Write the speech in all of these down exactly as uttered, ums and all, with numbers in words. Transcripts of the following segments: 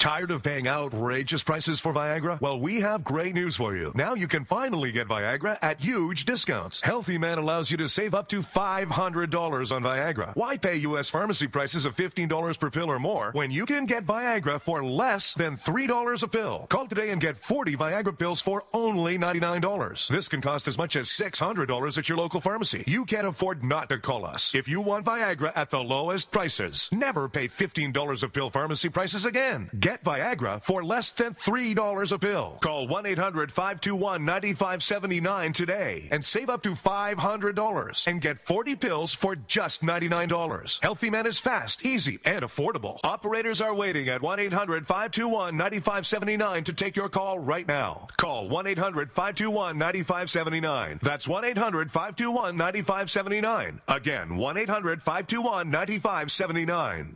Tired of paying outrageous prices for Viagra? Well, we have great news for you. Now you can finally get Viagra at huge discounts. Healthy Man allows you to save up to five hundred dollars on Viagra. Why pay U S pharmacy prices of fifteen dollars per pill or more when you can get Viagra for less than three dollars a pill? Call today and get forty Viagra pills for only ninety-nine dollars. This can cost as much as six hundred dollars at your local pharmacy. You can't afford not to call us. If you want Viagra at the lowest prices, never pay fifteen dollars a pill pharmacy prices again. Get Viagra for less than three dollars a pill. Call one eight hundred five two one nine five seven nine today and save up to five hundred dollars and get forty pills for just ninety-nine dollars. Healthy Man is fast, easy, and affordable. Operators are waiting at one eight hundred five two one nine five seven nine to take your call right now. Call one eight hundred five two one nine five seven nine. That's one eight hundred five two one nine five seven nine. Again, one eight hundred five two one nine five seven nine.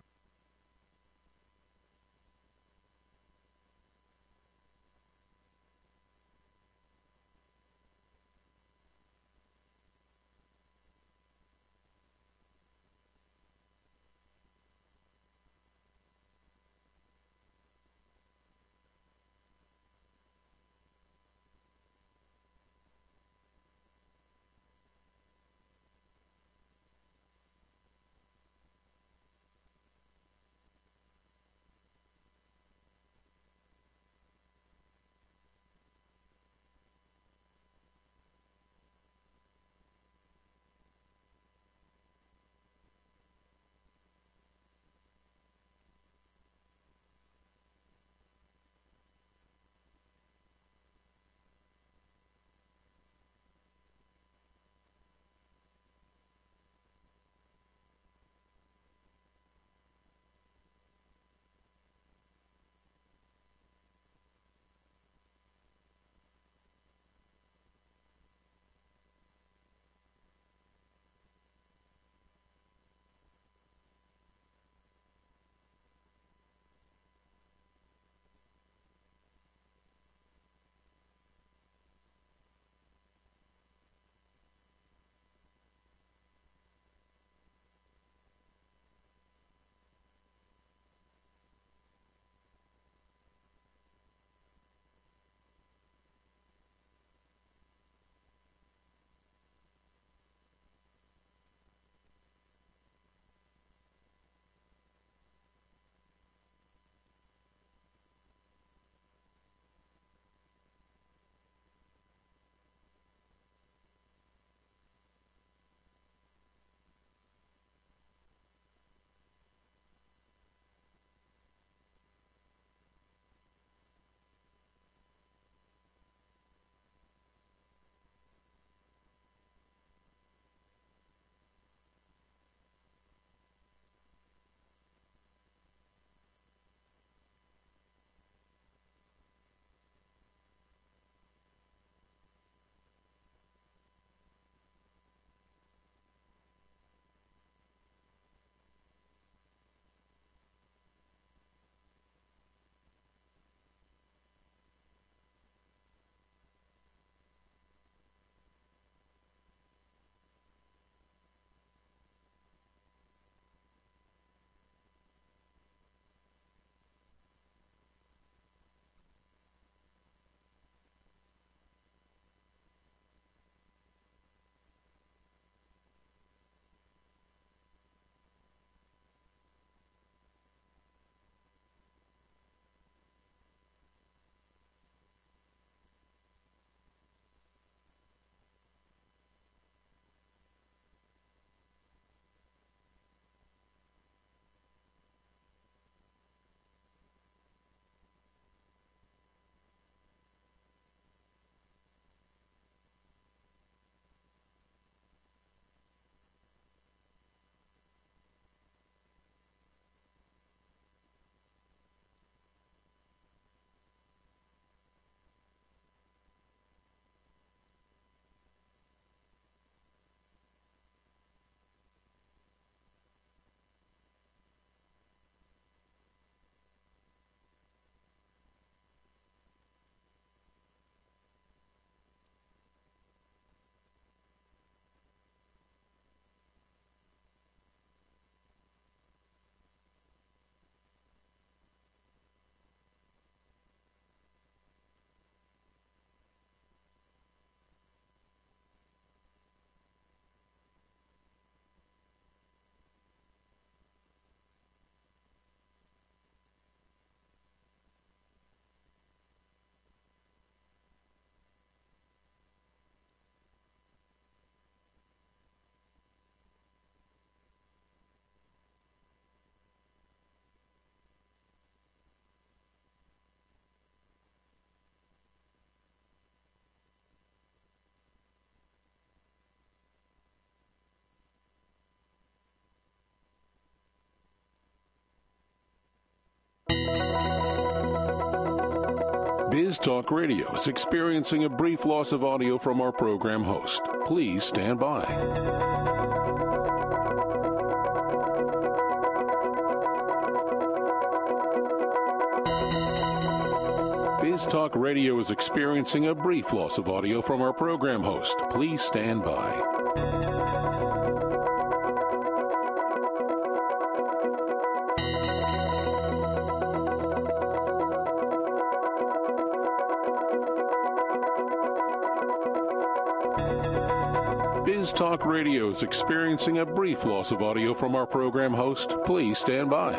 Biz Talk Radio is experiencing a brief loss of audio from our program host. Please stand by. Biz Talk Radio is experiencing a brief loss of audio from our program host. Please stand by. Biz Talk Radio is experiencing a brief loss of audio from our program host. Please stand by.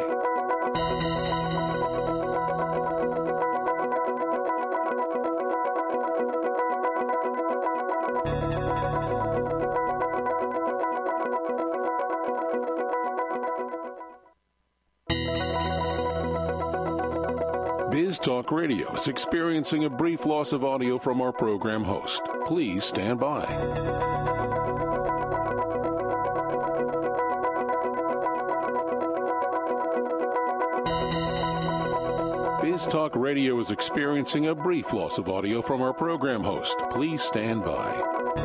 Biz Talk Radio is experiencing a brief loss of audio from our program host. Please stand by. Biz Talk Radio is experiencing a brief loss of audio from our program host. Please stand by.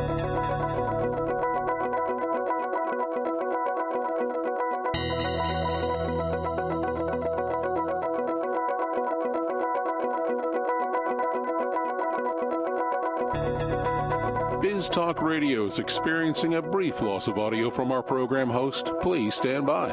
Biz Talk Radio is experiencing a brief loss of audio from our program host. Please stand by.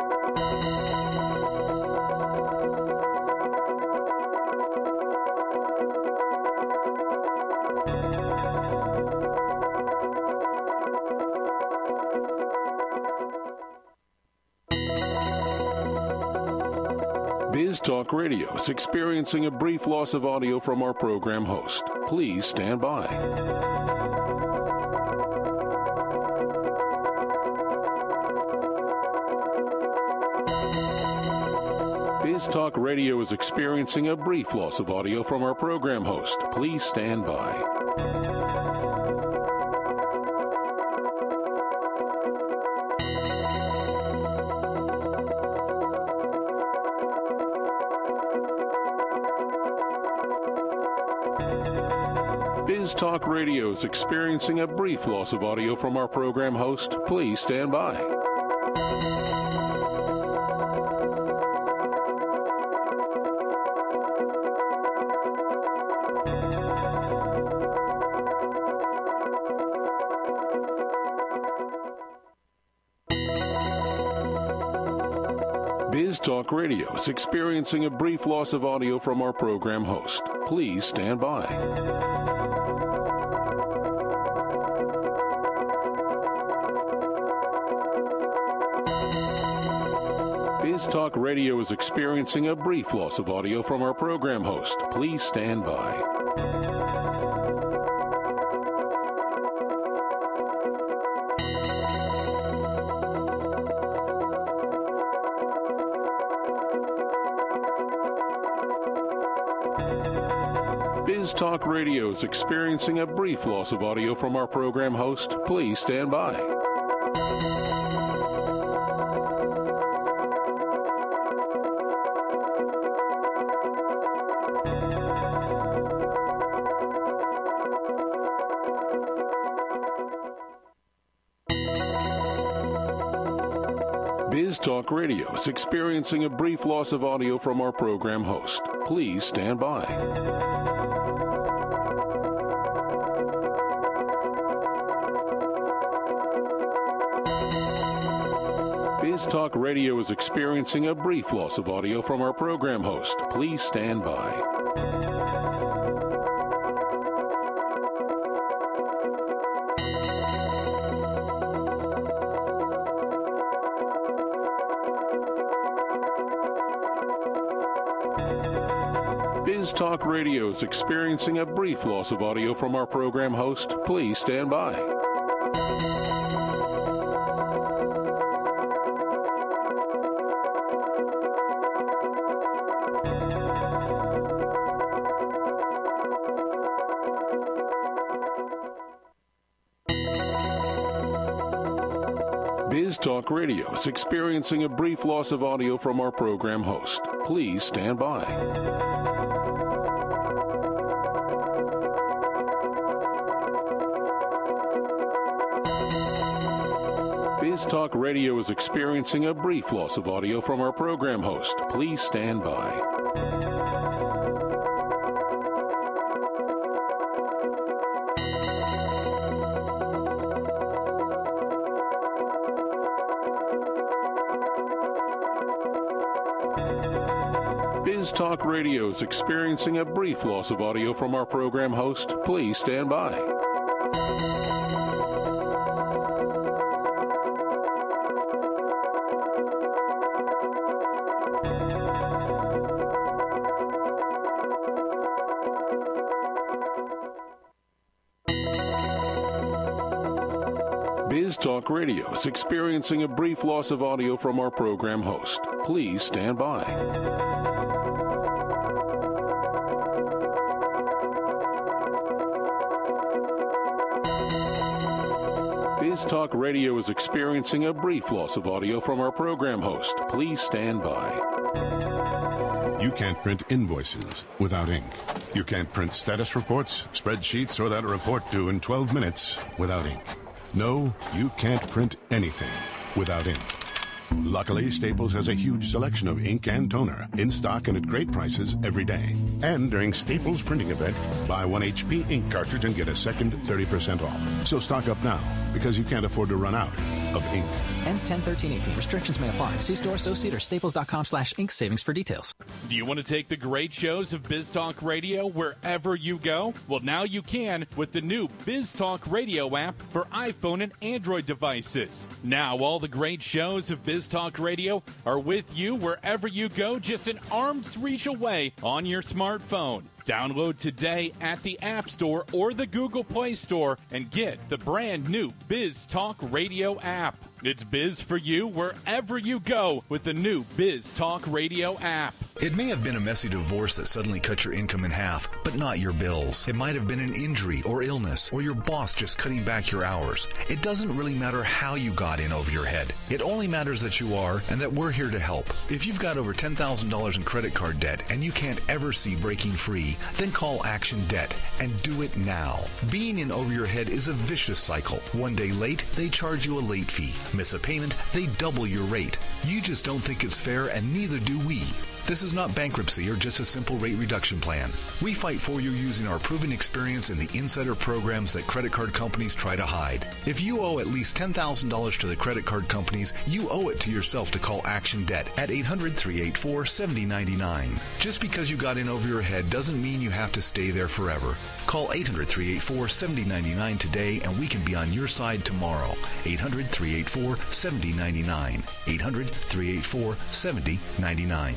Biz Talk Radio is experiencing a brief loss of audio from our program host. Please stand by. Biz Talk Radio is experiencing a brief loss of audio from our program host. Please stand by. Biz Talk Radio is experiencing a brief loss of audio from our program host. Please stand by. Biz Talk Radio is experiencing a brief loss of audio from our program host. Please stand by. Biz Talk Radio is experiencing a brief loss of audio from our program host. Please stand by. Biz Talk Radio is experiencing a brief loss of audio from our program host. Please stand by. Biz Talk Radio is experiencing a brief loss of audio from our program host. Please stand by. Biz Talk Radio is experiencing a brief loss of audio from our program host. Please stand by. Biz Talk Radio is experiencing a brief loss of audio from our program host. Please stand by. Biz Talk Radio is experiencing a brief loss of audio from our program host. Please stand by. BizTalk Radio is experiencing a brief loss of audio from our program host. Please stand by. BizTalk Radio is experiencing a brief loss of audio from our program host. Please stand by. BizTalk Radio is experiencing a brief loss of audio from our program host. Please stand by. BizTalk Radio is experiencing a brief loss of audio from our program host. Please stand by. You can't print invoices without ink. You can't print status reports, spreadsheets, or that report due in twelve minutes without ink. No, you can't print anything without ink. Luckily, Staples has a huge selection of ink and toner in stock and at great prices every day. And during Staples printing event, buy one H P ink cartridge and get a second thirty percent off. So stock up now, because you can't afford to run out of ink. Ends ten thirteen eighteen. Restrictions may apply. See store associate or staples.com slash ink savings for details. Do you want to take the great shows of BizTalk Radio wherever you go? Well, now you can with the new BizTalk Radio app for iPhone and Android devices. Now all the great shows of BizTalk Radio are with you wherever you go, just an arm's reach away on your smartphone. Download today at the App Store or the Google Play Store and get the brand new BizTalk Radio app. It's biz for you wherever you go with the new BizTalk Radio app. It may have been a messy divorce that suddenly cut your income in half, but not your bills. It might have been an injury or illness, or your boss just cutting back your hours. It doesn't really matter how you got in over your head. It only matters that you are and that we're here to help. If you've got over ten thousand dollars in credit card debt and you can't ever see breaking free, then call Action Debt and do it now. Being in over your head is a vicious cycle. One day late, they charge you a late fee. Miss a payment, they double your rate. You just don't think it's fair, and neither do we. This is not bankruptcy or just a simple rate reduction plan. We fight for you using our proven experience in the insider programs that credit card companies try to hide. If you owe at least ten thousand dollars to the credit card companies, you owe it to yourself to call Action Debt at eight hundred, three eight four, seven zero nine nine. Just because you got in over your head doesn't mean you have to stay there forever. Call eight hundred, three eight four, seven zero nine nine today and we can be on your side tomorrow. eight hundred, three eight four, seven zero nine nine. eight hundred, three eight four, seven zero nine nine.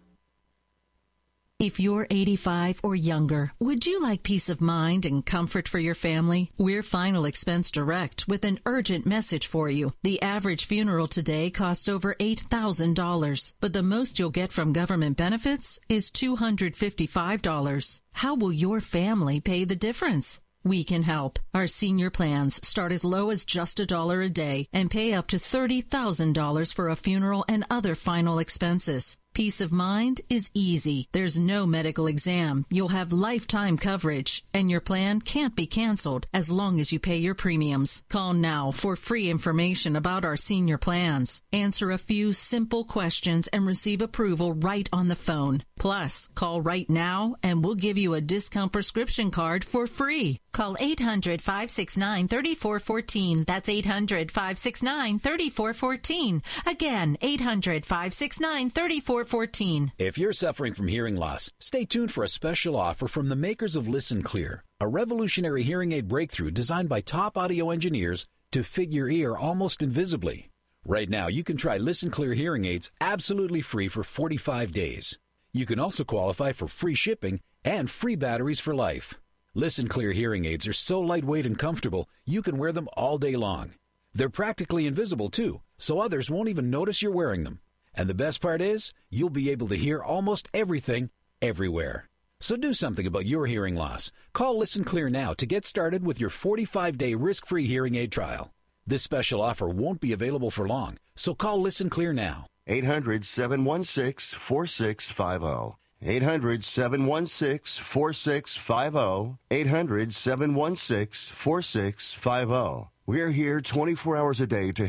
If you're eighty-five or younger, would you like peace of mind and comfort for your family? We're Final Expense Direct with an urgent message for you. The average funeral today costs over eight thousand dollars, but the most you'll get from government benefits is two hundred fifty-five dollars. How will your family pay the difference? We can help. Our senior plans start as low as just a dollar a day and pay up to thirty thousand dollars for a funeral and other final expenses. Peace of mind is easy. There's no medical exam. You'll have lifetime coverage, and your plan can't be canceled as long as you pay your premiums. Call now for free information about our senior plans. Answer a few simple questions and receive approval right on the phone. Plus, call right now and we'll give you a discount prescription card for free. Call eight hundred, five six nine, three four one four. That's eight hundred, five six nine, three four one four. Again, eight hundred, five six nine, three four one four. If you're suffering from hearing loss, stay tuned for a special offer from the makers of Listen Clear, a revolutionary hearing aid breakthrough designed by top audio engineers to fit your ear almost invisibly. Right now, you can try Listen Clear hearing aids absolutely free for forty-five days. You can also qualify for free shipping and free batteries for life. Listen Clear hearing aids are so lightweight and comfortable, you can wear them all day long. They're practically invisible, too, so others won't even notice you're wearing them. And the best part is, you'll be able to hear almost everything, everywhere. So do something about your hearing loss. Call Listen Clear now to get started with your forty-five day risk-free hearing aid trial. This special offer won't be available for long, so call Listen Clear now. eight hundred, seven one six, four six five zero. eight hundred, seven one six, four six five zero. eight hundred, seven one six, four six five zero. We're here twenty-four hours a day to help.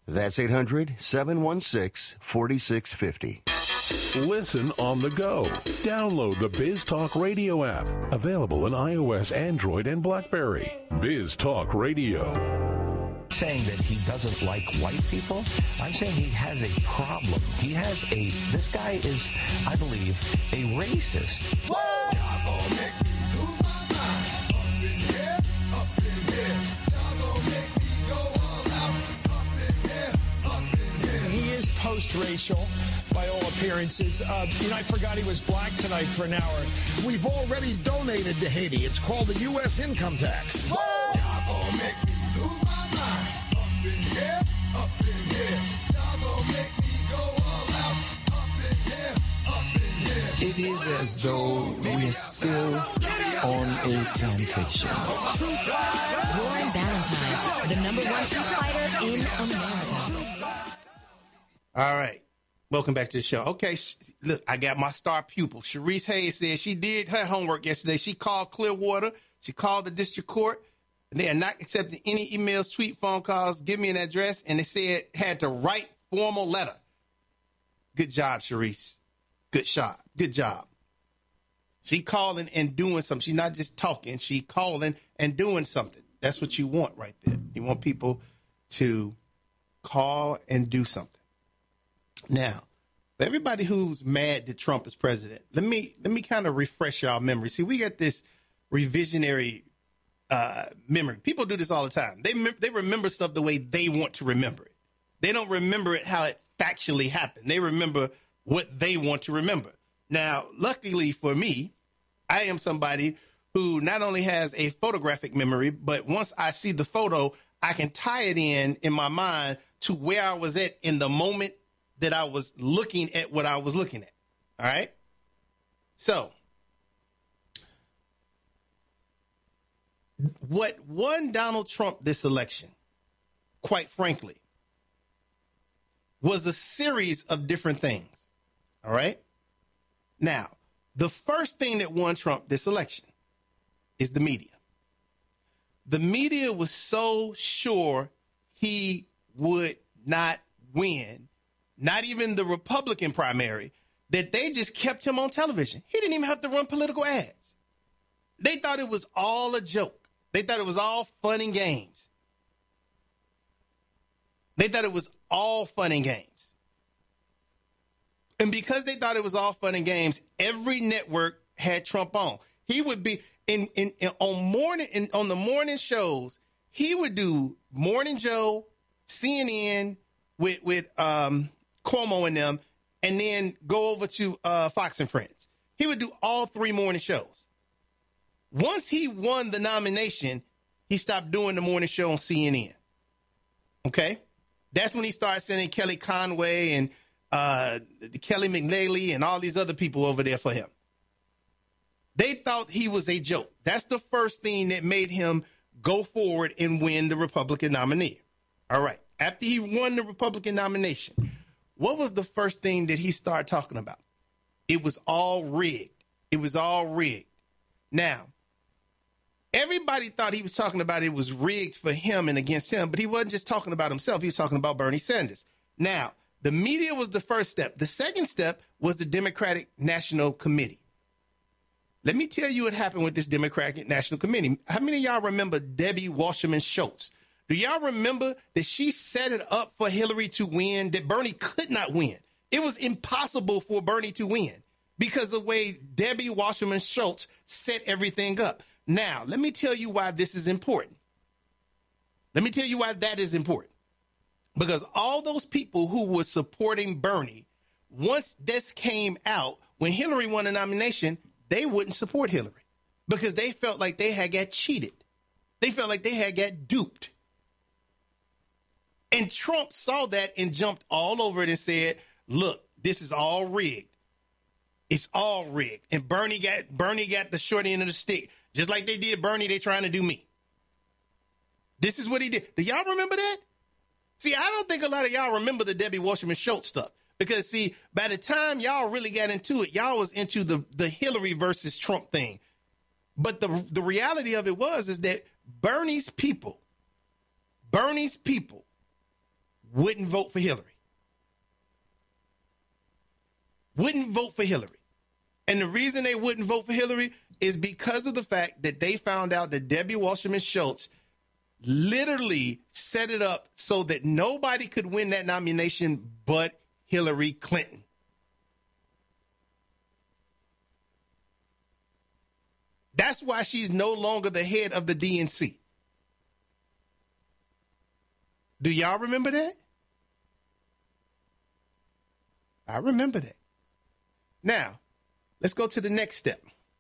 That's eight hundred, seven one six, four six five zero. Listen on the go. Download the Biz Talk Radio app. Available on iOS, Android, and BlackBerry. Biz Talk Radio. Saying that he doesn't like white people. I'm saying he has a problem. He has a, this guy is, I believe, a racist. He is post-racial by all appearances. Uh, you know, I forgot he was black tonight for an hour. We've already donated to Haiti. It's called the U S income tax. It is as though we are still on a plantation. Lauren Valentine, the number one truth fighter in America. All right. Welcome back to the show. Okay, look, I got my star pupil. Sharice Hayes said she did her homework yesterday. She called Clearwater. She called the district court. And they are not accepting any emails, tweet, phone calls. Give me an address. And they said had to write formal letter. Good job, Sharice. Good job. Good job. She calling and doing something. She's not just talking. She calling and doing something. That's what you want right there. You want people to call and do something. Now, for everybody who's mad that Trump is president, let me let me kind of refresh y'all memory. See, we got this revisionary uh, memory. People do this all the time. They they remember stuff the way they want to remember it. They don't remember it how it factually happened. They remember what they want to remember. Now, luckily for me, I am somebody who not only has a photographic memory, but once I see the photo, I can tie it in in my mind to where I was at in the moment that I was looking at what I was looking at. All right. So what won Donald Trump this election, quite frankly, was a series of different things. All right. Now, the first thing that won Trump this election is the media. The media was so sure he would not win, not even the Republican primary, that they just kept him on television. He didn't even have to run political ads. They thought it was all a joke. They thought it was all fun and games. They thought it was all fun and games. And because they thought it was all fun and games, every network had Trump on. He would be in, in, in on morning in, on the morning shows. He would do Morning Joe, C N N with with um, Cuomo and them, and then go over to uh, Fox and Friends. He would do all three morning shows. Once he won the nomination, he stopped doing the morning show on C N N. Okay, that's when he started sending Kelly Conway and uh, Kelly McNally and all these other people over there for him. They thought he was a joke. That's the first thing that made him go forward and win the Republican nominee. All right. After he won the Republican nomination, what was the first thing that he started talking about? It was all rigged. It was all rigged. Now, everybody thought he was talking about it was rigged for him and against him, but he wasn't just talking about himself. He was talking about Bernie Sanders. Now, the media was the first step. The second step was the Democratic National Committee. Let me tell you what happened with this Democratic National Committee. How many of y'all remember Debbie Wasserman Schultz? Do y'all remember that she set it up for Hillary to win, that Bernie could not win? It was impossible for Bernie to win because of the way Debbie Wasserman Schultz set everything up. Now, let me tell you why this is important. Let me tell you why that is important. Because all those people who were supporting Bernie, once this came out, when Hillary won the nomination, they wouldn't support Hillary because they felt like they had got cheated. They felt like they had got duped. And Trump saw that and jumped all over it and said, look, this is all rigged. It's all rigged. And Bernie got Bernie got the short end of the stick. Just like they did Bernie, they trying to do me. This is what he did. Do y'all remember that? See, I don't think a lot of y'all remember the Debbie Wasserman Schultz stuff. Because, see, by the time y'all really got into it, y'all was into the, the Hillary versus Trump thing. But the the reality of it was is that Bernie's people, Bernie's people wouldn't vote for Hillary. Wouldn't vote for Hillary. And the reason they wouldn't vote for Hillary is because of the fact that they found out that Debbie Wasserman Schultz literally set it up so that nobody could win that nomination but Hillary Clinton. That's why she's no longer the head of the D N C. Do y'all remember that? I remember that. Now, let's go to the next step.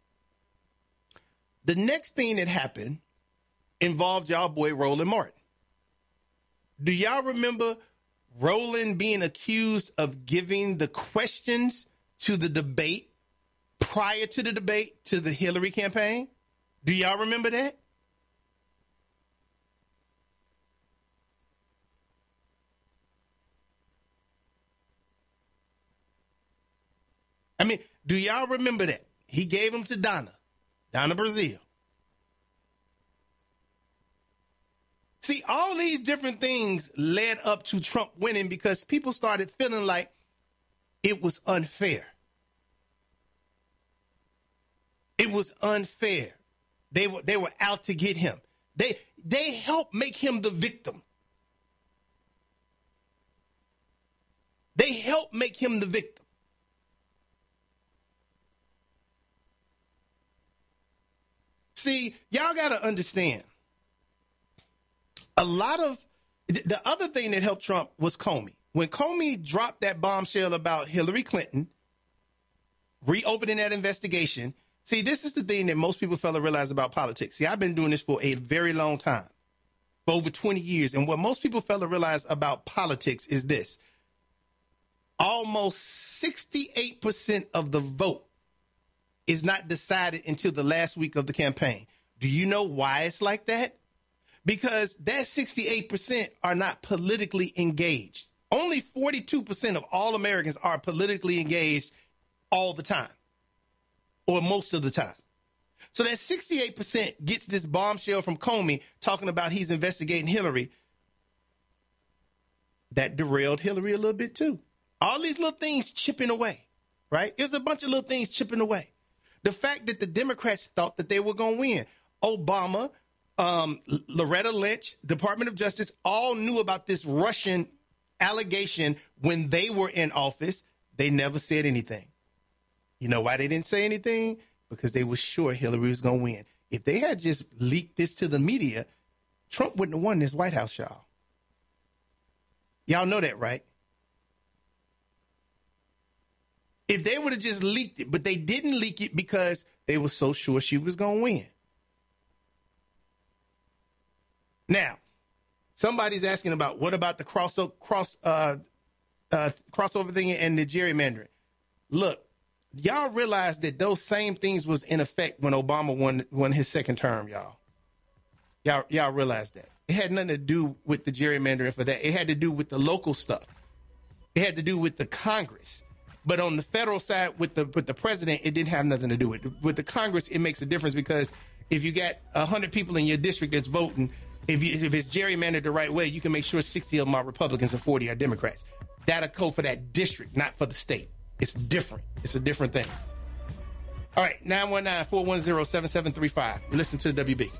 The next thing that happened involved y'all boy Roland Martin. Do y'all remember Roland being accused of giving the questions to the debate prior to the debate to the Hillary campaign? Do y'all remember that? I mean, do y'all remember that? He gave them to Donna, Donna Brazile. See, all these different things led up to Trump winning because people started feeling like it was unfair. It was unfair. They were they were out to get him. They they helped make him the victim. They helped make him the victim. See, y'all got to understand, a lot of the other thing that helped Trump was Comey. When Comey dropped that bombshell about Hillary Clinton, reopening that investigation, see, this is the thing that most people fail to realize about politics. See, I've been doing this for a very long time, for over twenty years. And what most people fail to realize about politics is this. Almost sixty-eight percent of the vote is not decided until the last week of the campaign. Do you know why it's like that? Because that sixty-eight percent are not politically engaged. Only forty-two percent of all Americans are politically engaged all the time, or most of the time. So that sixty-eight percent gets this bombshell from Comey talking about he's investigating Hillary. That derailed Hillary a little bit too. All these little things chipping away, right? There's a bunch of little things chipping away. The fact that the Democrats thought that they were going to win. Obama, um, Loretta Lynch, Department of Justice, all knew about this Russian allegation when they were in office. They never said anything. You know why they didn't say anything? Because they were sure Hillary was going to win. If they had just leaked this to the media, Trump wouldn't have won this White House, y'all. Y'all know that, right? If they would have just leaked it, but they didn't leak it because they were so sure she was going to win. Now, somebody's asking about what about the cross, cross, uh, uh, crossover thing and the gerrymandering. Look, y'all realize that those same things was in effect when Obama won won his second term, y'all. Y'all, y'all realize that. It had nothing to do with the gerrymandering for that. It had to do with the local stuff. It had to do with the Congress. But on the federal side with the with the president, it didn't have nothing to do with it. With the Congress, it makes a difference because if you got one hundred people in your district that's voting, if you, if it's gerrymandered the right way, you can make sure sixty of them are Republicans and forty are Democrats. That'll code for that district, not for the state. It's different. It's a different thing. All right, nine one nine, four one zero, seven seven three five. Listen to the W B.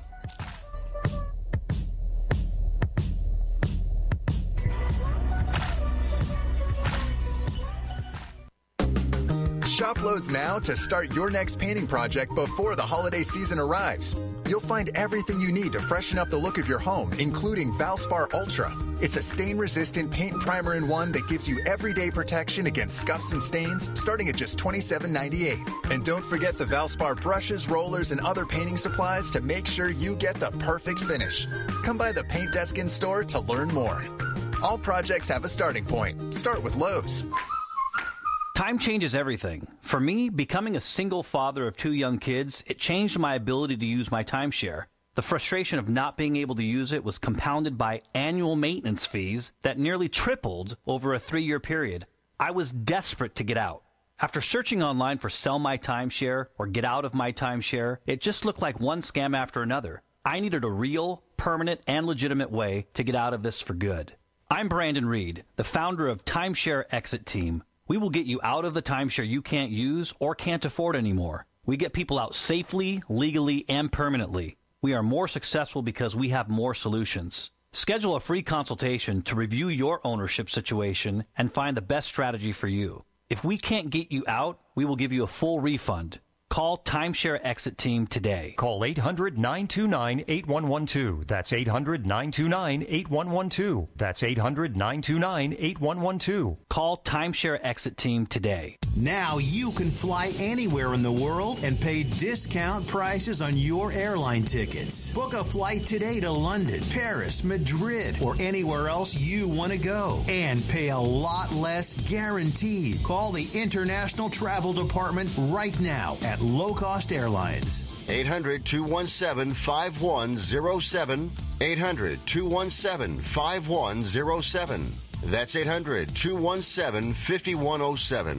Shop Lowe's now to start your next painting project before the holiday season arrives. You'll find everything you need to freshen up the look of your home, including Valspar Ultra. It's a stain-resistant paint primer in one that gives you everyday protection against scuffs and stains, starting at just twenty-seven ninety-eight. And don't forget the Valspar brushes, rollers, and other painting supplies to make sure you get the perfect finish. Come by the Paint Desk in-store to learn more. All projects have a starting point. Start with Lowe's. Time changes everything. For me, becoming a single father of two young kids, it changed my ability to use my timeshare. The frustration of not being able to use it was compounded by annual maintenance fees that nearly tripled over a three-year period. I was desperate to get out. After searching online for sell my timeshare or get out of my timeshare, it just looked like one scam after another. I needed a real, permanent, and legitimate way to get out of this for good. I'm Brandon Reed, the founder of Timeshare Exit Team. We will get you out of the timeshare you can't use or can't afford anymore. We get people out safely, legally, and permanently. We are more successful because we have more solutions. Schedule a free consultation to review your ownership situation and find the best strategy for you. If we can't get you out, we will give you a full refund. Call Timeshare Exit Team today. Call eight hundred, nine two nine, eight one one two. That's eight hundred, nine two nine, eight one one two. That's eight hundred, nine two nine, eight one one two. Call Timeshare Exit Team today. Now you can fly anywhere in the world and pay discount prices on your airline tickets. Book a flight today to London, Paris, Madrid, or anywhere else you want to go. And pay a lot less guaranteed. Call the International Travel Department right now at Low Cost Airlines. eight hundred, two one seven, five one zero seven. eight hundred, two one seven, five one zero seven. That's eight hundred, two one seven, five one zero seven.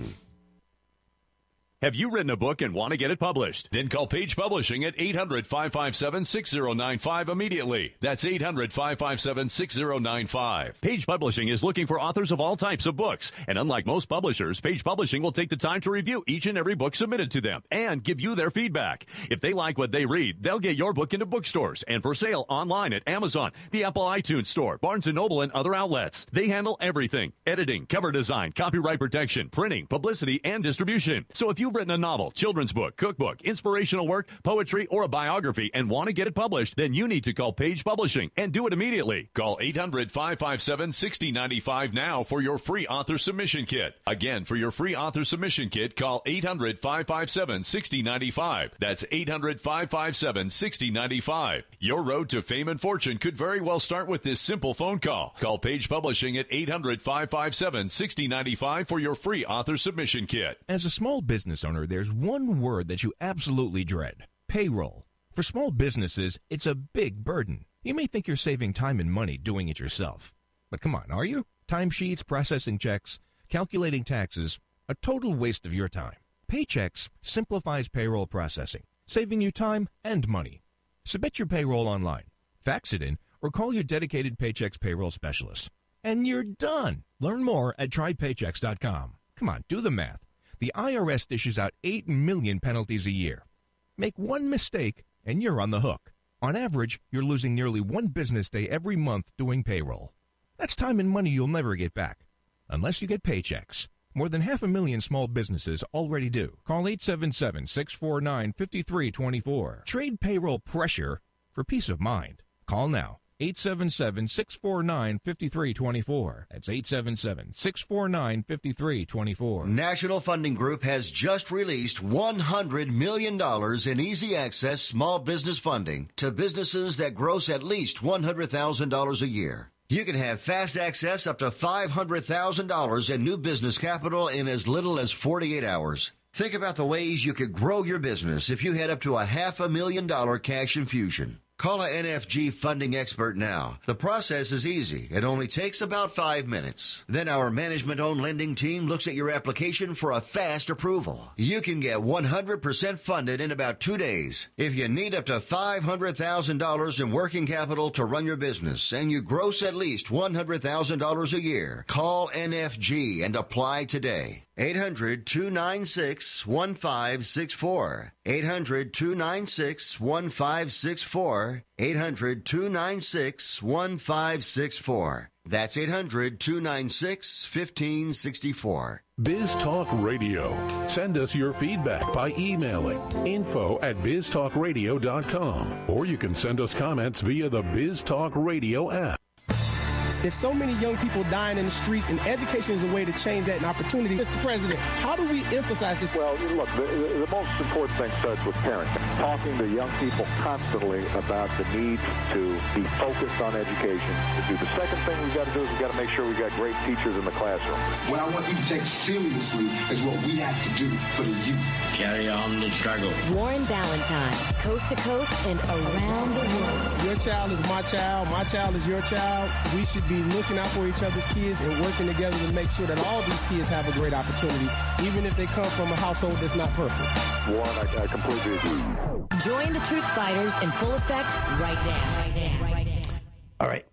Have you written a book and want to get it published? Then call Page Publishing at eight hundred, five five seven, six zero nine five immediately. That's eight hundred, five five seven, six zero nine five. Page Publishing is looking for authors of all types of books. And unlike most publishers, Page Publishing will take the time to review each and every book submitted to them and give you their feedback. If they like what they read, they'll get your book into bookstores and for sale online at Amazon, the Apple iTunes Store, Barnes and Noble, and other outlets. They handle everything: editing, cover design, copyright protection, printing, publicity, and distribution. So if you've written a novel, children's book, cookbook, inspirational work, poetry, or a biography and want to get it published, then you need to call Page Publishing and do it immediately. Call eight hundred, five five seven, six zero nine five now for your free author submission kit. Again, for your free author submission kit, call eight hundred, five five seven, six zero nine five. That's eight hundred, five five seven, six zero nine five. Your road to fame and fortune could very well start with this simple phone call. Call Page Publishing at eight hundred, five five seven, six zero nine five for your free author submission kit. As a small business owner, there's one word that you absolutely dread: payroll. For small businesses, it's a big burden. You may think you're saving time and money doing it yourself. But come on, are you? Timesheets, processing checks, calculating taxes, a total waste of your time. Paychex simplifies payroll processing, saving you time and money. Submit your payroll online, fax it in, or call your dedicated Paychex payroll specialist. And you're done. Learn more at try paychex dot com. Come on, do the math. The I R S dishes out eight million penalties a year. Make one mistake, and you're on the hook. On average, you're losing nearly one business day every month doing payroll. That's time and money you'll never get back, unless you get Paychex. More than half a million small businesses already do. Call eight seven seven, six four nine, five three two four. Trade payroll pressure for peace of mind. Call now. eight seven seven, six four nine, five three two four. That's eight seven seven, six four nine, five three two four. National Funding Group has just released one hundred million dollars in easy access small business funding to businesses that gross at least one hundred thousand dollars a year. You can have fast access up to five hundred thousand dollars in new business capital in as little as forty-eight hours. Think about the ways you could grow your business if you had up to a half a million dollar cash infusion. Call a N F G funding expert now. The process is easy. It only takes about five minutes. Then our management-owned lending team looks at your application for a fast approval. You can get one hundred percent funded in about two days. If you need up to five hundred thousand dollars in working capital to run your business and you gross at least one hundred thousand dollars a year, call N F G and apply today. eight hundred, two nine six, one five six four. eight hundred, two nine six, one five six four. eight hundred, two nine six, one five six four. That's eight hundred, two nine six, one five six four. Biz Talk Radio. Send us your feedback by emailing info at biz talk radio dot com, or you can send us comments via the Biz Talk Radio app. There's so many young people dying in the streets, and education is a way to change that, an opportunity. Mister President, how do we emphasize this? Well, look, the, the most important thing starts with parents. Talking to young people constantly about the need to be focused on education. To do the second thing we've got to do is we've got to make sure we've got great teachers in the classroom. What I want you to take seriously is what we have to do for the youth. Carry on the struggle. Warren Ballentine, coast to coast and around the world. Your child is my child. My child is your child. We should be looking out for each other's kids and working together to make sure that all these kids have a great opportunity, even if they come from a household that's not perfect. Warren, I, I completely agree. Join the Truth Fighters in full effect right now. Right now. Right now. All right.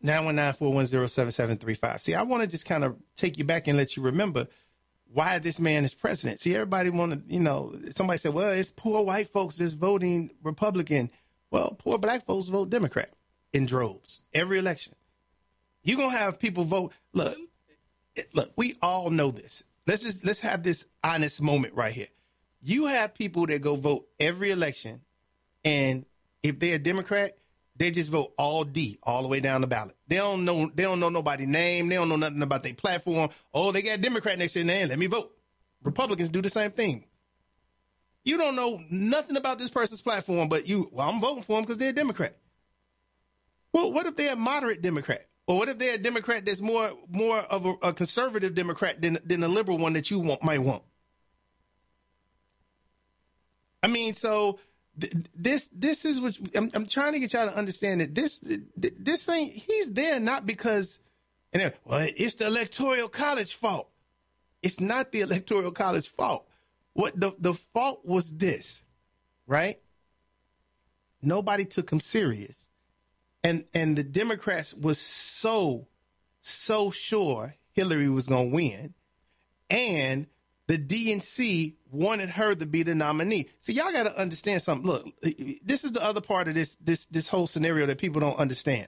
nine one nine, four one zero, seven seven three five. See, I want to just kind of take you back and let you remember why this man is president. See, everybody want to, you know, somebody said, well, it's poor white folks that's voting Republican. Well, poor black folks vote Democrat in droves every election. You're going to have people vote. Look, look, we all know this. Let's just let's have this honest moment right here. You have people that go vote every election, and if they're a Democrat, they just vote all D all the way down the ballot. They don't know. They don't know nobody's name. They don't know nothing about their platform. Oh, they got Democrat next to their name. Let me vote. Republicans do the same thing. You don't know nothing about this person's platform, but you, well, I'm voting for them because they're a Democrat. Well, what if they're a moderate Democrat? Or what if they're a Democrat that's more more of a, a conservative Democrat than than a liberal one that you want, might want? I mean, so th- this this is what I'm, I'm trying to get y'all to understand that this this ain't he's there not because and well it's the Electoral College fault. It's not the Electoral College fault. What the the fault was this, right? Nobody took him serious. And and the Democrats was so, so sure Hillary was going to win. And the D N C wanted her to be the nominee. See, y'all got to understand something. Look, this is the other part of this, this, this whole scenario that people don't understand.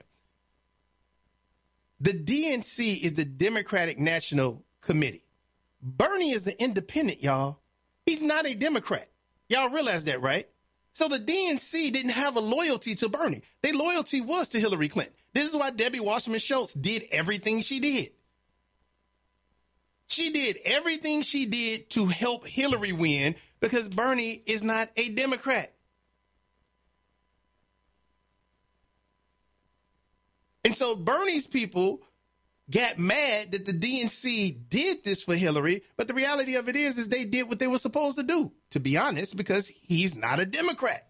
The D N C is the Democratic National Committee. Bernie is the independent, y'all. He's not a Democrat. Y'all realize that, right? So the D N C didn't have a loyalty to Bernie. Their loyalty was to Hillary Clinton. This is why Debbie Wasserman Schultz did everything she did. She did everything she did to help Hillary win because Bernie is not a Democrat. And so Bernie's people got mad that the D N C did this for Hillary, but the reality of it is, is they did what they were supposed to do, to be honest, because he's not a Democrat.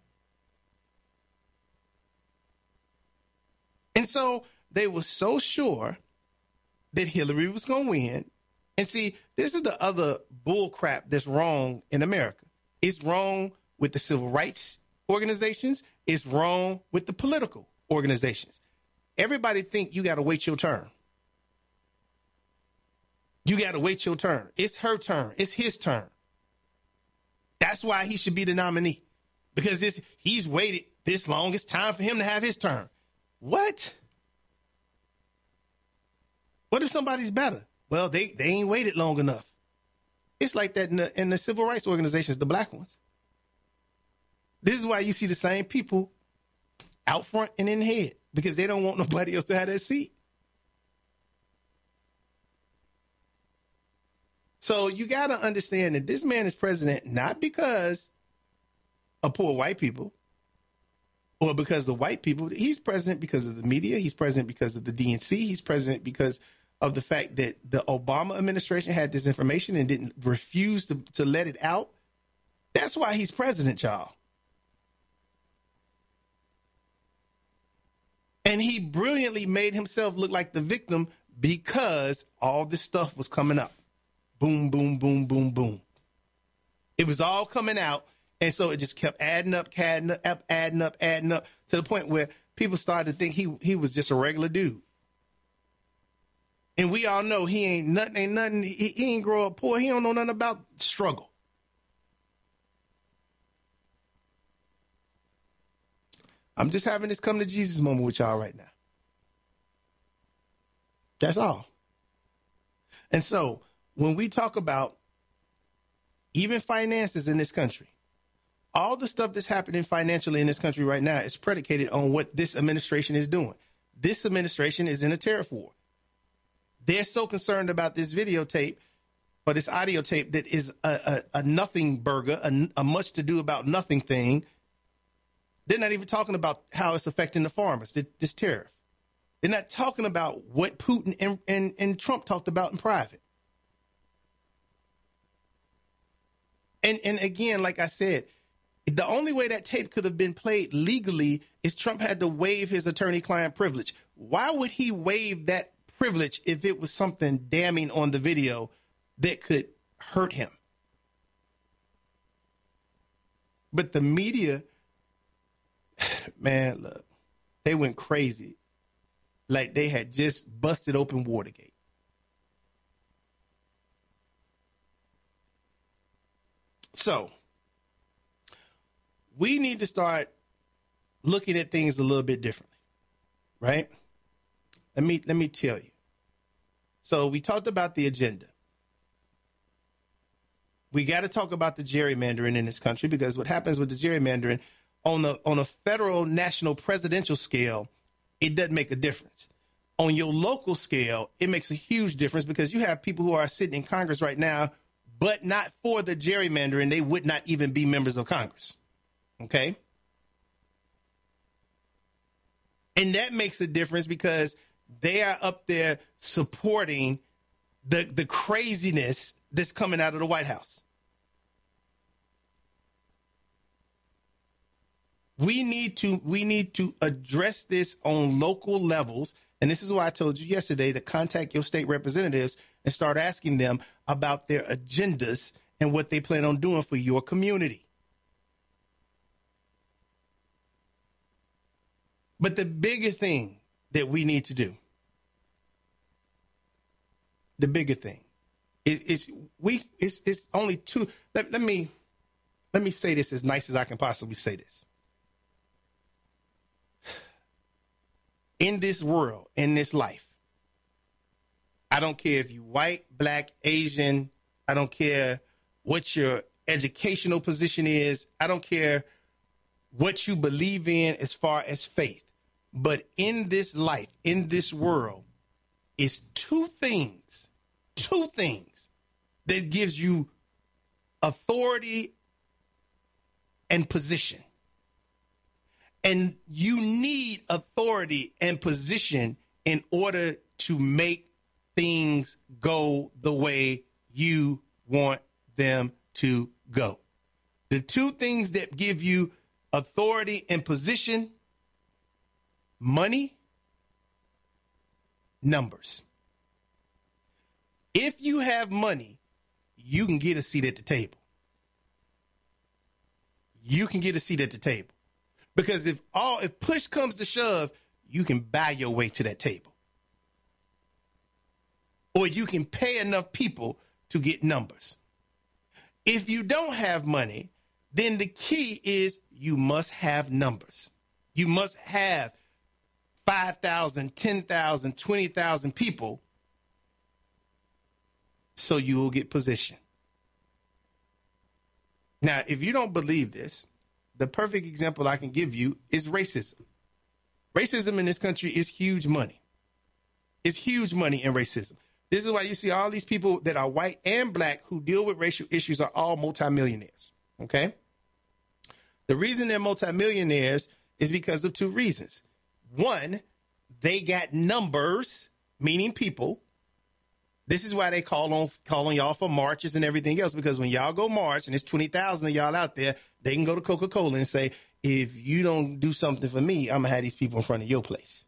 And so they were so sure that Hillary was going to win. And see, this is the other bull crap that's wrong in America. It's wrong with the civil rights organizations. It's wrong with the political organizations. Everybody think you got to wait your turn. You got to wait your turn. It's her turn. It's his turn. That's why he should be the nominee, because this, he's waited this long. It's time for him to have his turn. What? What if somebody's better? Well, they, they ain't waited long enough. It's like that in the, in the civil rights organizations, the black ones. This is why you see the same people out front and in the head, because they don't want nobody else to have that seat. So you got to understand that this man is president not because of poor white people or because of white people. He's president because of the media. He's president because of the D N C. He's president because of the fact that the Obama administration had this information and didn't refuse to, to let it out. That's why he's president, y'all. And he brilliantly made himself look like the victim because all this stuff was coming up. Boom, boom, boom, boom, boom. It was all coming out. And so it just kept adding up, adding up, adding up, adding up to the point where people started to think he he was just a regular dude. And we all know he ain't nothing, ain't nothing. He, he ain't grow up poor. He don't know nothing about struggle. I'm just having this come to Jesus moment with y'all right now. That's all. And so when we talk about even finances in this country, all the stuff that's happening financially in this country right now is predicated on what this administration is doing. This administration is in a tariff war. They're so concerned about this videotape or this audio tape that is a, a, a nothing burger, a, a much to do about nothing thing. They're not even talking about how it's affecting the farmers, this tariff. They're not talking about what Putin and, and, and Trump talked about in private. And and again, like I said, the only way that tape could have been played legally is Trump had to waive his attorney-client privilege. Why would he waive that privilege if it was something damning on the video that could hurt him? But the media, man, look, they went crazy like they had just busted open Watergate. So we need to start looking at things a little bit differently, right? Let me let me tell you. So we talked about the agenda. We got to talk about the gerrymandering in this country, because what happens with the gerrymandering on the on a federal, national, presidential scale, it doesn't make a difference. On your local scale, it makes a huge difference, because you have people who are sitting in Congress right now, but not for the gerrymandering. They would not even be members of Congress. Okay? And that makes a difference, because they are up there supporting the the craziness that's coming out of the White House. We need to we need to address this on local levels. And this is why I told you yesterday to contact your state representatives and start asking them about their agendas and what they plan on doing for your community. But the bigger thing that we need to do, the bigger thing, is, is we it's, it's only two. Let, let me let me say this as nice as I can possibly say this. In this world, in this life, I don't care if you're white, black, Asian. I don't care what your educational position is. I don't care what you believe in as far as faith. But in this life, in this world, it's two things, two things that gives you authority and position. And you need authority and position in order to make things go the way you want them to go. The two things that give you authority and position: money, numbers. If you have money, you can get a seat at the table. You can get a seat at the table. Because if all if push comes to shove, you can buy your way to that table. Or you can pay enough people to get numbers. If you don't have money, then the key is you must have numbers. You must have five thousand, ten thousand, twenty thousand people, so you will get position. Now, if you don't believe this, the perfect example I can give you is racism. Racism in this country is huge money. It's huge money in racism. This is why you see all these people that are white and black who deal with racial issues are all multimillionaires, okay? The reason they're multimillionaires is because of two reasons. One, they got numbers, meaning people. This is why they call on call on y'all for marches and everything else, because when y'all go march and there's twenty thousand of y'all out there, they can go to Coca-Cola and say, if you don't do something for me, I'm going to have these people in front of your place.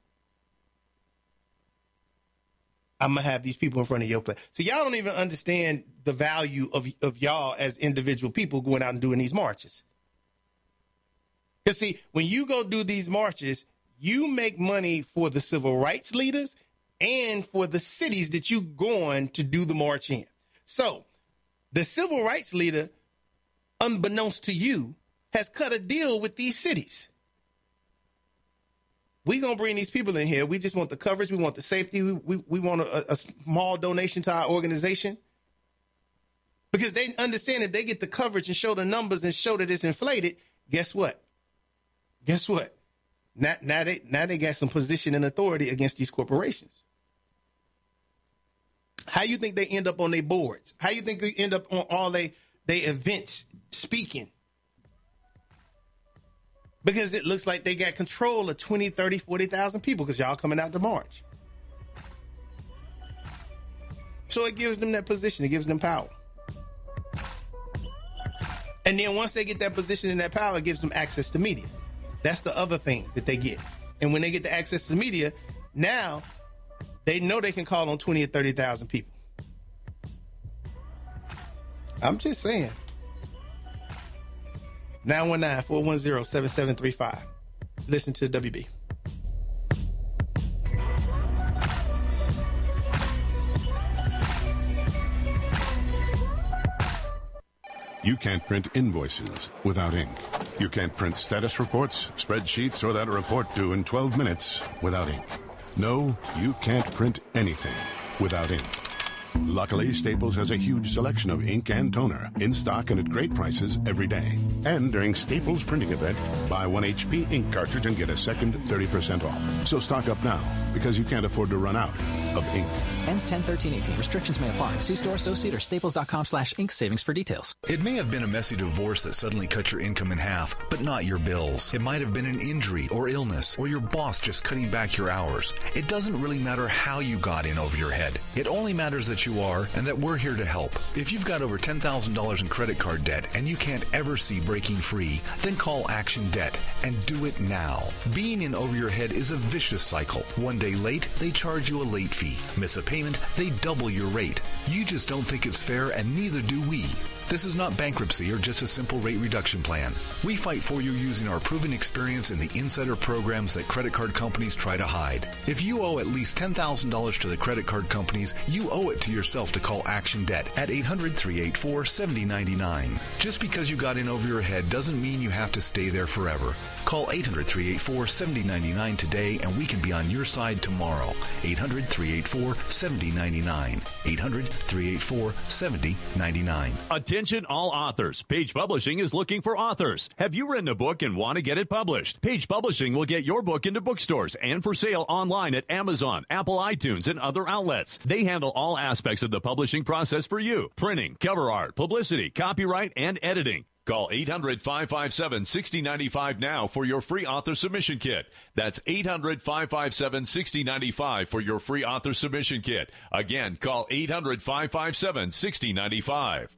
I'm going to have these people in front of your place. So y'all don't even understand the value of, of y'all as individual people going out and doing these marches. Because, see, when you go do these marches, you make money for the civil rights leaders and for the cities that you going to do the march in. So the civil rights leader, unbeknownst to you, has cut a deal with these cities. We're going to bring these people in here. We just want the coverage. We want the safety. We, we, we want a, a small donation to our organization. Because they understand if they get the coverage and show the numbers and show that it's inflated, guess what? Guess what? Now, now, they, now they got some position and authority against these corporations. How you think they end up on their boards? How you think they end up on all they, they events speaking? Because it looks like they got control of twenty, thirty, forty thousand people because y'all coming out to march. So it gives them that position. It gives them power. And then once they get that position and that power, it gives them access to media. That's the other thing that they get. And when they get the access to the media, now they know they can call on twenty or thirty thousand people. I'm just saying. nine one nine, four one zero, seven seven three five. Listen to W B. You can't print invoices without ink. You can't print status reports, spreadsheets, or that report due in twelve minutes without ink. No, you can't print anything without ink. Luckily, Staples has a huge selection of ink and toner in stock and at great prices every day. And during Staples Printing Event, buy one H P ink cartridge and get a second thirty percent off. So stock up now, because you can't afford to run out of ink. Ends ten thirteen eighteen. Restrictions may apply. See store associate or staples.com slash ink savings for details. It may have been a messy divorce that suddenly cut your income in half, but not your bills. It might have been an injury or illness, or your boss just cutting back your hours. It doesn't really matter how you got in over your head. It only matters that you are and that we're here to help. If you've got over ten thousand dollars in credit card debt and you can't ever see breaking free, then call Action Debt and do it now. Being in over your head is a vicious cycle. One day late, they charge you a late fee. Miss a payment, they double your rate. You just don't think it's fair, and neither do we. This is not bankruptcy or just a simple rate reduction plan. We fight for you using our proven experience in the insider programs that credit card companies try to hide. If you owe at least ten thousand dollars to the credit card companies, you owe it to yourself to call Action Debt at eight hundred, three eight four, seven zero nine nine. Just because you got in over your head doesn't mean you have to stay there forever. Call eight hundred, three eight four, seven zero nine nine today and we can be on your side tomorrow. eight hundred, three eight four, seven zero nine nine. eight hundred, three eight four, seven zero nine nine. Attention all authors. Page Publishing is looking for authors. Have you written a book and want to get it published? Page Publishing will get your book into bookstores and for sale online at Amazon, Apple iTunes, and other outlets. They handle all aspects of the publishing process for you. Printing, cover art, publicity, copyright, and editing. Call eight hundred, five five seven, six zero nine five now for your free author submission kit. That's eight hundred, five five seven, six zero nine five for your free author submission kit. Again, call eight hundred, five five seven, six zero nine five.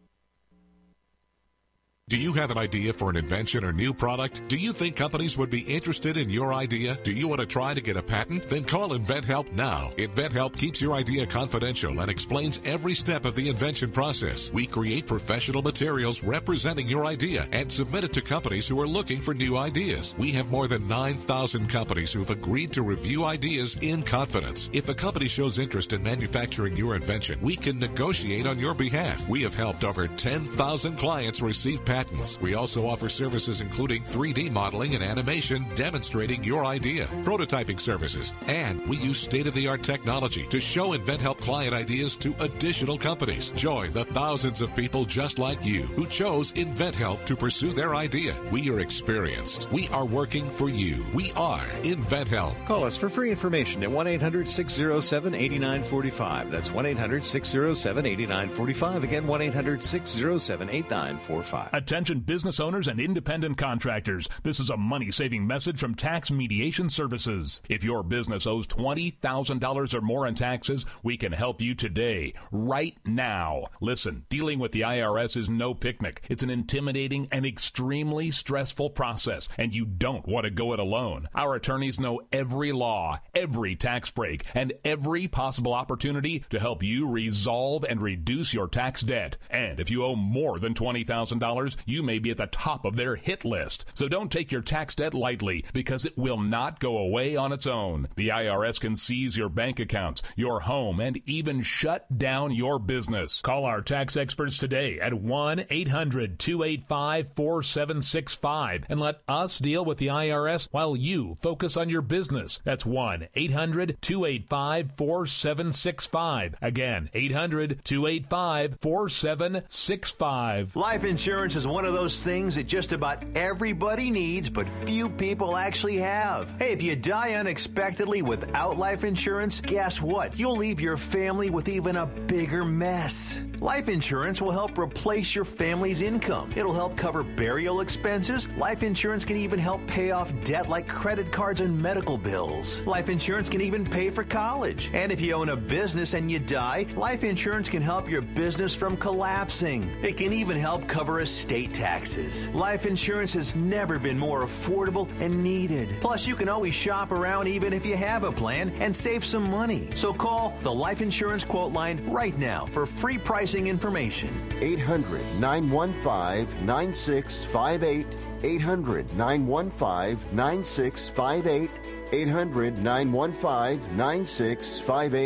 Do you have an idea for an invention or new product? Do you think companies would be interested in your idea? Do you want to try to get a patent? Then call InventHelp now. InventHelp keeps your idea confidential and explains every step of the invention process. We create professional materials representing your idea and submit it to companies who are looking for new ideas. We have more than nine thousand companies who have agreed to review ideas in confidence. If a company shows interest in manufacturing your invention, we can negotiate on your behalf. We have helped over ten thousand clients receive patents. Patents. We also offer services including three D modeling and animation demonstrating your idea, prototyping services, and we use state-of-the-art technology to show InventHelp client ideas to additional companies. Join the thousands of people just like you who chose InventHelp to pursue their idea. We are experienced. We are working for you. We are InventHelp. Call us for free information at one eight hundred, six zero seven, eight nine four five. That's one eight hundred, six zero seven, eight nine four five. Again, one eight hundred, six zero seven, eight nine four five. Attention business owners and independent contractors. This is a money-saving message from Tax Mediation Services. If your business owes twenty thousand dollars or more in taxes, we can help you today, right now. Listen, dealing with the I R S is no picnic. It's an intimidating and extremely stressful process, and you don't want to go it alone. Our attorneys know every law, every tax break, and every possible opportunity to help you resolve and reduce your tax debt. And if you owe more than twenty thousand dollars, you may be at the top of their hit list. So don't take your tax debt lightly, because it will not go away on its own. The I R S can seize your bank accounts, your home, and even shut down your business. Call our tax experts today at one eight hundred, two eight five, four seven six five and let us deal with the I R S while you focus on your business. That's one eight hundred, two eight five, four seven six five. Again, eight hundred, two eight five, four seven six five. Life insurance is one of those things that just about everybody needs, but few people actually have. Hey, if you die unexpectedly without life insurance, guess what? You'll leave your family with even a bigger mess. Life insurance will help replace your family's income. It'll help cover burial expenses. Life insurance can even help pay off debt like credit cards and medical bills. Life insurance can even pay for college. And if you own a business and you die, life insurance can help your business from collapsing. It can even help cover estate taxes. Life insurance has never been more affordable and needed. Plus, you can always shop around even if you have a plan and save some money. So call the Life Insurance Quote Line right now for free pricing information. eight hundred, nine one five, nine six five eight. eight hundred, nine one five, nine six five eight. eight hundred, nine one five, nine six five eight.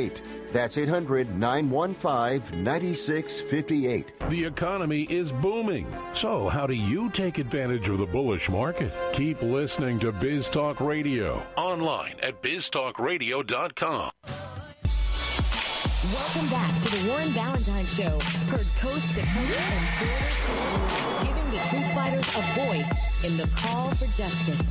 That's eight hundred, nine one five, nine six five eight. The economy is booming. So how do you take advantage of the bullish market? Keep listening to Biz Talk Radio. Online at biz talk radio dot com. Welcome back to the Warren Ballentine Show. Heard coast to coast and border to border, giving the truth fighters a voice in the call for justice.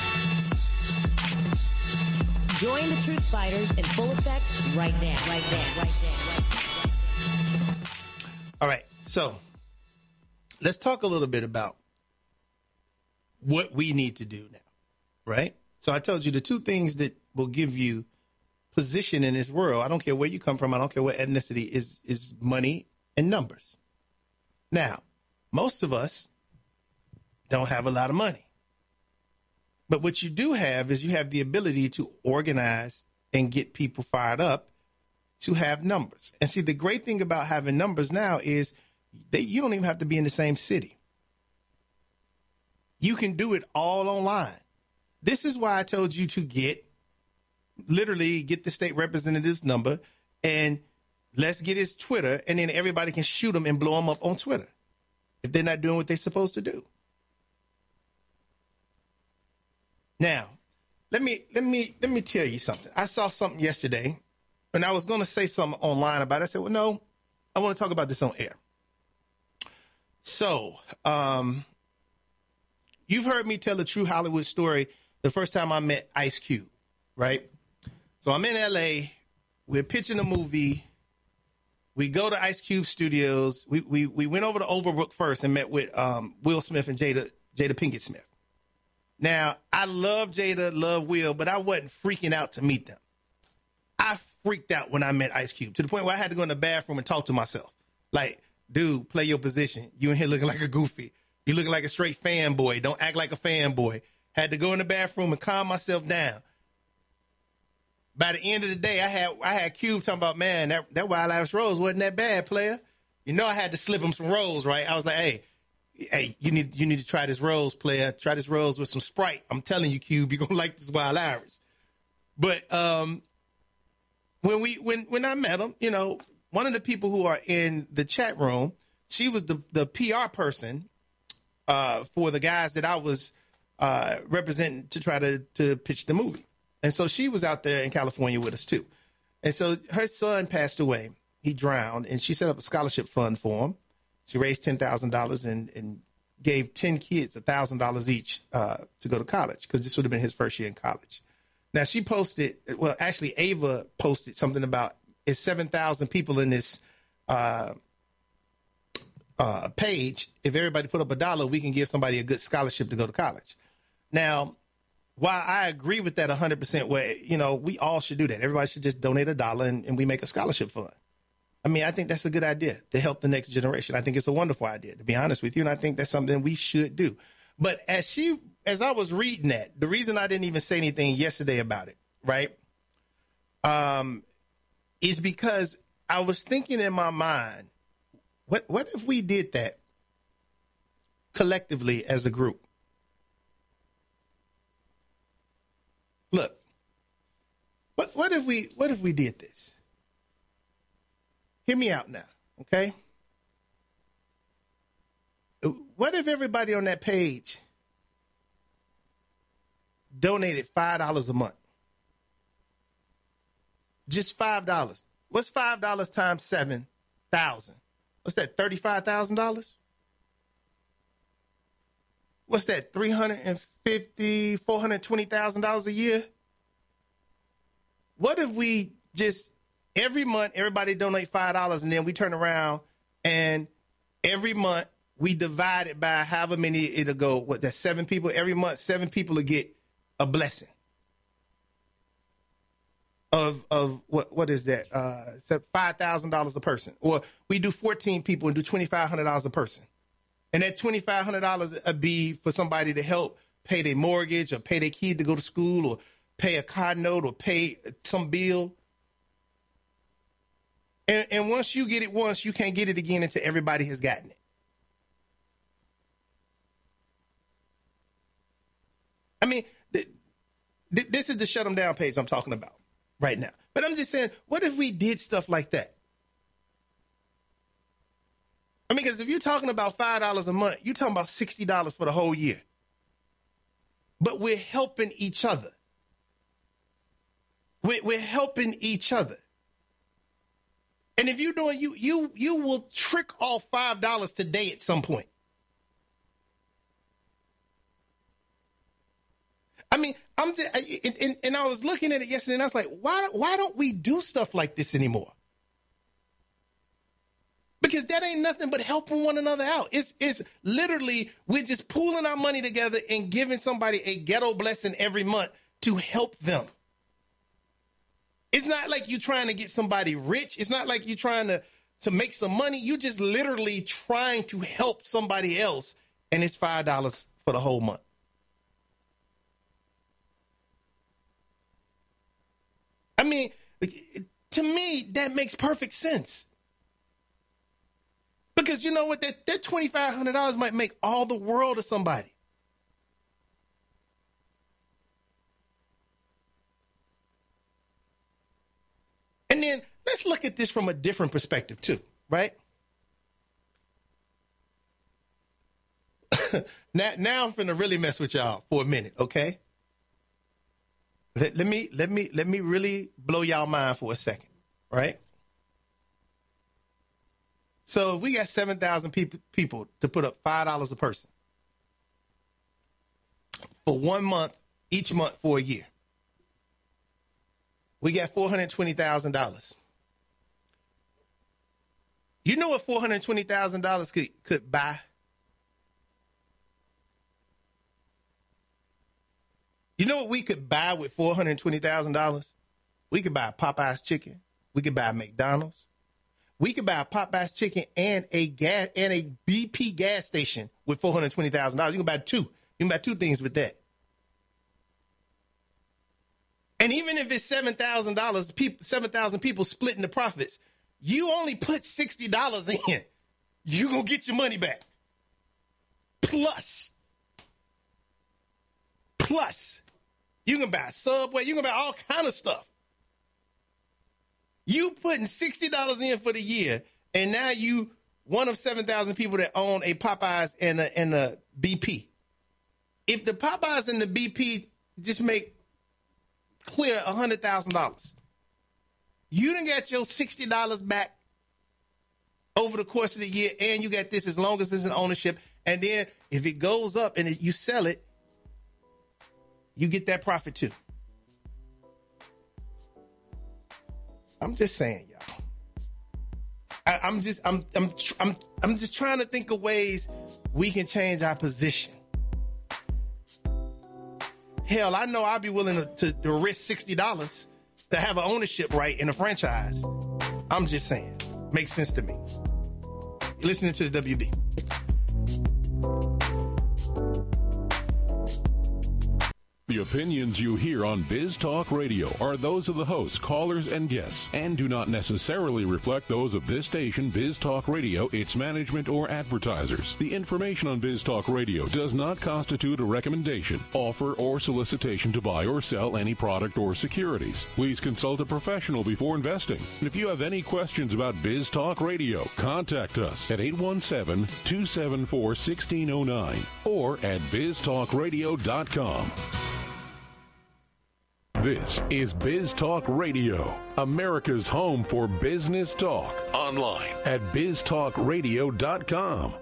Join the truth fighters in full effect right now, right now, right now, right now. All right, so let's talk a little bit about what we need to do now, right? So I told you the two things that will give you position in this world. I don't care where you come from. I don't care what ethnicity is, is money and numbers. Now, most of us don't have a lot of money. But what you do have is you have the ability to organize and get people fired up to have numbers. And see, the great thing about having numbers now is that you don't even have to be in the same city. You can do it all online. This is why I told you to get, literally get the state representative's number and let's get his Twitter, and then everybody can shoot him and blow him up on Twitter if they're not doing what they're supposed to do. Now, let me let me let me tell you something. I saw something yesterday, and I was going to say something online about it. I said, well, no, I want to talk about this on air. So, um, you've heard me tell the true Hollywood story the first time I met Ice Cube, right? So I'm in L A. We're pitching a movie. We go to Ice Cube Studios. We we we went over to Overbrook first and met with um, Will Smith and Jada Jada Pinkett Smith. Now, I love Jada, love Will, but I wasn't freaking out to meet them. I freaked out when I met Ice Cube to the point where I had to go in the bathroom and talk to myself. Like, dude, play your position. You in here looking like a goofy. You looking like a straight fanboy. Don't act like a fanboy. Had to go in the bathroom and calm myself down. By the end of the day, I had I had Cube talking about, man, that, that Wild Irish Rose wasn't that bad, player. You know I had to slip him some Rose, right? I was like, hey, hey, you need you need to try this Rose, player. Try this Rose with some Sprite. I'm telling you, Cube, you're going to like this Wild Irish. But um, when we when when I met him, you know, one of the people who are in the chat room, she was the, the P R person uh, for the guys that I was uh, representing to try to, to pitch the movie. And so she was out there in California with us, too. And so her son passed away. He drowned, and she set up a scholarship fund for him. She raised ten thousand dollars and, and gave ten kids one thousand dollars each uh, to go to college, because this would have been his first year in college. Now, she posted, well, actually, Ava posted something about it's seven thousand people in this uh, uh, page. If everybody put up a dollar, we can give somebody a good scholarship to go to college. Now, while I agree with that one hundred percent, where, you know, we all should do that. Everybody should just donate a dollar and, and we make a scholarship fund. I mean, I think that's a good idea to help the next generation. I think it's a wonderful idea, to be honest with you. And I think that's something we should do. But as she, as I was reading that, the reason I didn't even say anything yesterday about it, right, um, is because I was thinking in my mind, what what if we did that collectively as a group? Look, what what if we what if we did this? Hear me out now, okay? What if everybody on that page donated five dollars a month? Just five dollars. What's five dollars times seven thousand? What's that, thirty-five thousand dollars? What's that, three hundred fifty thousand dollars, four hundred twenty thousand dollars a year? What if we just, every month, everybody donate five dollars, and then we turn around and every month we divide it by however many it'll go. What, that's seven people? Every month, seven people will get a blessing. Of of what what is that? Uh, five thousand dollars a person. Or we do fourteen people and do twenty-five hundred dollars a person. And that twenty-five hundred dollars would be for somebody to help pay their mortgage or pay their kid to go to school or pay a car note or pay some bill. And, and once you get it once, you can't get it again until everybody has gotten it. I mean, th- th- this is the shut them down page I'm talking about right now. But I'm just saying, what if we did stuff like that? I mean, because if you're talking about five dollars a month, you're talking about sixty dollars for the whole year. But we're helping each other. We're, we're helping each other. And if you're doing, you you you will trick off five dollars today at some point. I mean, I'm just, and, and, and I was looking at it yesterday, and I was like, why why don't we do stuff like this anymore? Because that ain't nothing but helping one another out. It's it's literally we're just pooling our money together and giving somebody a ghetto blessing every month to help them. It's not like you're trying to get somebody rich. It's not like you're trying to, to make some money. You're just literally trying to help somebody else, and it's five dollars for the whole month. I mean, to me, that makes perfect sense. Because you know what? That, that twenty-five hundred dollars might make all the world to somebody. And then let's look at this from a different perspective too, right? now, now I'm finna really mess with y'all for a minute, okay? Let, let me let me let me really blow y'all mind for a second, right? So if we got seven thousand people people to put up five dollars a person for one month, each month for a year. We got four hundred twenty thousand dollars. You know what four hundred twenty thousand dollars could, could buy? You know what we could buy with four hundred twenty thousand dollars? We could buy a Popeye's chicken. We could buy a McDonald's. We could buy a Popeye's chicken and a gas and a B P gas station with four hundred twenty thousand dollars. You can buy two. You can buy two things with that. And even if it's seven thousand dollars, people, seven thousand people splitting the profits, you only put sixty dollars in. You're going to get your money back. Plus. Plus. You can buy a Subway. You can buy all kind of stuff. You putting sixty dollars in for the year, and now you one of seven thousand people that own a Popeyes and a, and a B P. If the Popeyes and the B P just make clear one hundred thousand dollars, you done got your sixty dollars back over the course of the year, and you got this as long as it's in ownership. And then if it goes up and it, you sell it, you get that profit too. I'm just saying, y'all. I, I'm just, I'm, I'm, I'm, I'm just trying to think of ways we can change our position. Hell, I know I'd be willing to, to, to risk sixty dollars to have an ownership right in a franchise. I'm just saying. Makes sense to me. You're listening to the W B. The opinions you hear on Biz Talk Radio are those of the hosts, callers, and guests, and do not necessarily reflect those of this station, Biz Talk Radio, its management, or advertisers. The information on Biz Talk Radio does not constitute a recommendation, offer, or solicitation to buy or sell any product or securities. Please consult a professional before investing. And if you have any questions about Biz Talk Radio, contact us at eight one seven, two seven four, one six zero nine or at biz talk radio dot com. This is Biz Talk Radio, America's home for business talk. Online at biz talk radio dot com.